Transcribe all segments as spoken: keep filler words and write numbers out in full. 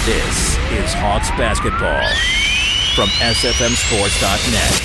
This is Hawks basketball from S F M Sports dot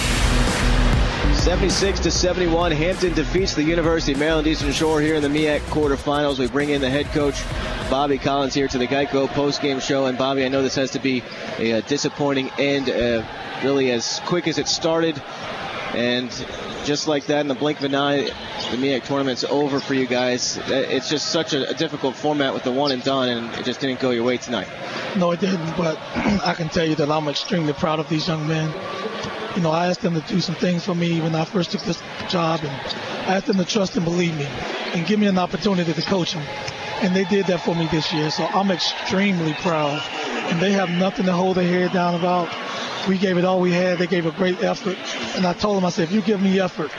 net. seventy-six to seventy-one, Hampton defeats the University of Maryland Eastern Shore here in the M E A C quarterfinals. We bring in the head coach, Bobby Collins, here to the Geico postgame show. And Bobby, I know this has to be a, a disappointing end, uh, really as quick as it started. And just like that, in the blink of an eye, the M E A C tournament's over for you guys. It's just such a, a difficult format with the one and done, and it just didn't go your way tonight. No, it didn't, but I can tell you that I'm extremely proud of these young men. You know, I asked them to do some things for me when I first took this job, and I asked them to trust and believe me and give me an opportunity to coach them. And they did that for me this year, so I'm extremely proud. And they have nothing to hold their head down about. We gave it all we had. They gave a great effort. And I told them, I said, if you give me effort,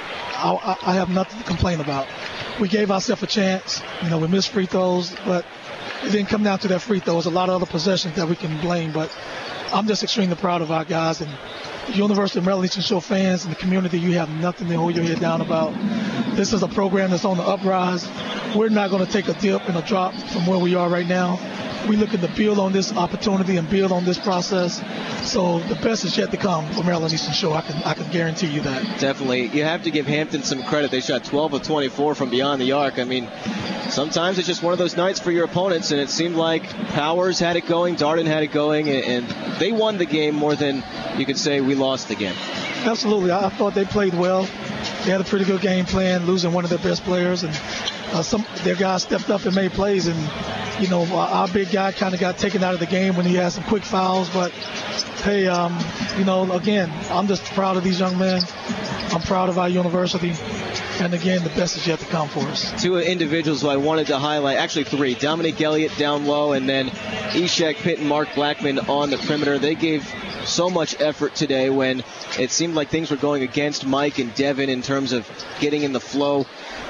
I, I have nothing to complain about. We gave ourselves a chance. You know, we missed free throws, but it didn't come down to that free throws. A lot of other possessions that we can blame, but I'm just extremely proud of our guys. And the University of Maryland Eastern Shore fans and the community, you have nothing to hold your head down about. This is a program that's on the uprise. We're not going to take a dip and a drop from where we are right now. We're looking to build on this opportunity and build on this process. So the best is yet to come for Maryland Eastern Shore. I can I can guarantee you that. Definitely. You have to give Hampton some credit. They shot twelve of twenty-four from beyond the arc. I mean, sometimes it's just one of those nights for your opponents, and it seemed like Powers had it going, Darden had it going, and they won the game more than you could say we lost the game. Absolutely. I thought they played well. They had a pretty good game plan, losing one of their best players, and uh, some their guys stepped up and made plays. And you know, our big guy kind of got taken out of the game when he had some quick fouls. But hey, um, you know, again, I'm just proud of these young men. I'm proud of our university. And again, the best is yet to come for us. Two individuals who I wanted to highlight, actually three. Dominic Elliott down low, and then Ishak Pitt and Mark Blackman on the perimeter. They gave so much effort today when it seemed like things were going against Mike and Devin in terms of getting in the flow.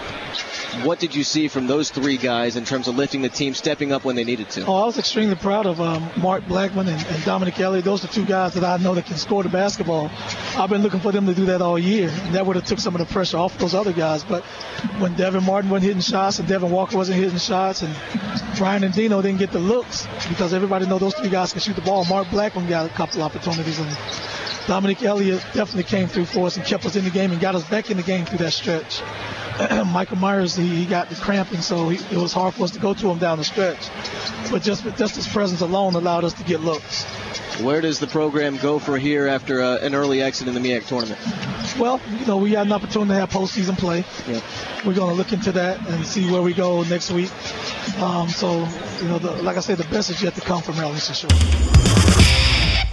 What did you see from those three guys in terms of lifting the team, stepping up when they needed to? Oh, I was extremely proud of um, Mark Blackman and, and Dominic Elliott. Those are two guys that I know that can score the basketball. I've been looking for them to do that all year, and that would have took some of the pressure off those other guys. But when Devin Martin wasn't hitting shots and Devin Walker wasn't hitting shots and Brian and Dino didn't get the looks because everybody knows those three guys can shoot the ball, Mark Blackman got a couple opportunities, and Dominic Elliott definitely came through for us and kept us in the game and got us back in the game through that stretch. Michael Myers, he, he got the cramping, so he, it was hard for us to go to him down the stretch. But just, just his presence alone allowed us to get looks. Where does the program go for here after uh, an early exit in the M E A C tournament? Well, you know, we got an opportunity to have postseason play. Yeah. We're going to look into that and see where we go next week. Um, so, you know, the, like I said, the best is yet to come from Maryland Eastern Shore.